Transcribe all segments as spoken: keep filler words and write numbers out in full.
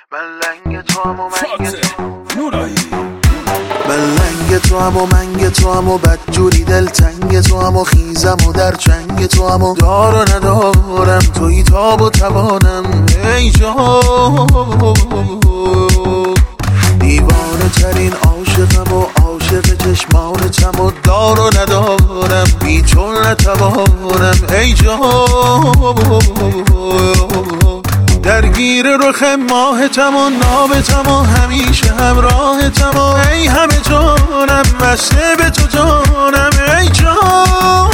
من لنگ تو هم و منگ تو من لنگ تو هم و منگ تو هم و بدجوری دلتنگ تو هم و خیزم و در چنگ تو هم و دار و ندارم توی تاب و توانم ای جان دیوانه ترین عاشقم و عاشق چشمانتم و دار و ندارم بی تو نتوانم ای جان درگیر رخ ماهتم و نابتم و همیشه همراهتم و ای همه جانم مسته به تو جانم ای جان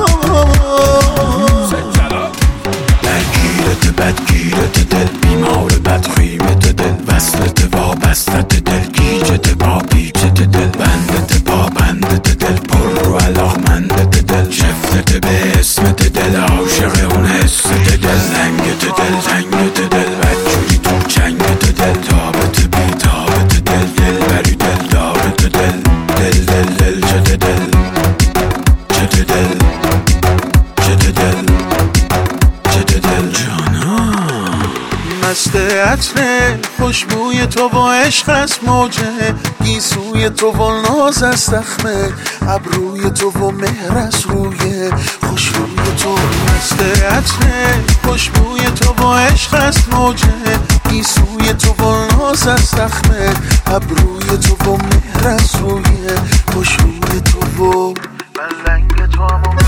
درگیرت بدگیرت دل بیمار بدخیمت دل وصلت وابستت دل گیجت با پیچت دل بندت با بندت دل پر رو علاقمندت دل شفتت به اسمت دل عاشق اون حست دل لنگت دل زنگت دل بدجوری تو چنگت دل تابت بی تابت دل دل بری دل دارت دل دل دل دل چه دل چه دل چه دل چه دل جانم مست عطر خوشبوی تو و عشق است موجه گیسوی تو و ناز است دخمه ابروی تو و مهر است روی خوشروی تو مست عطر خوشبوی تو و عشق است موجه گیسوی تو و ناز است دخمه ابروی تو و مهر است روی خوشروی تو و من لنگ تو هم و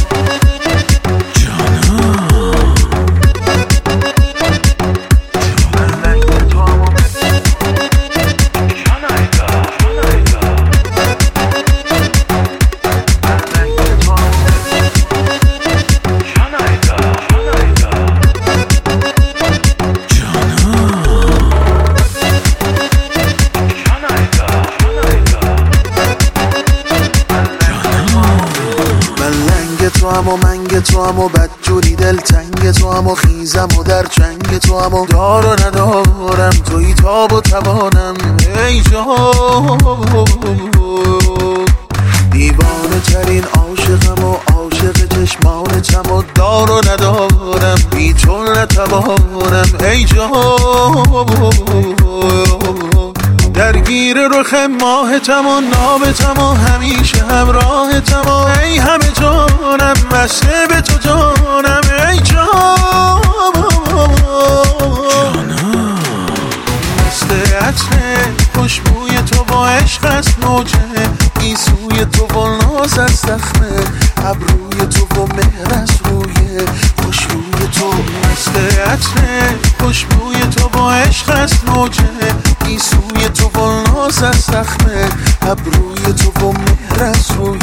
تو هم و منگ تو هم و بدجوری دلتنگ تو هم و خیزم و در چنگ تو هم و دار و ندارم توی تاب و توانم ای جان دیوانه ترین عاشقم و عاشق چشمانتم و دار و ندارم بی تو نتوانم ای جان درگیر رخ ماهتم و نابتم و همیشه همراهتم و ای همه جانم مسته به تو جانم ای جان مست عطر خوشبوی تو و عشق است موجه گیسوی تو و ناز است دخمه ابروی تو و مهر است روی خوشروی تو مست عطر خوشبوی تو و عشق است موجه گیسوی تو و ناز است دخمه ابروی تو و مهر است روی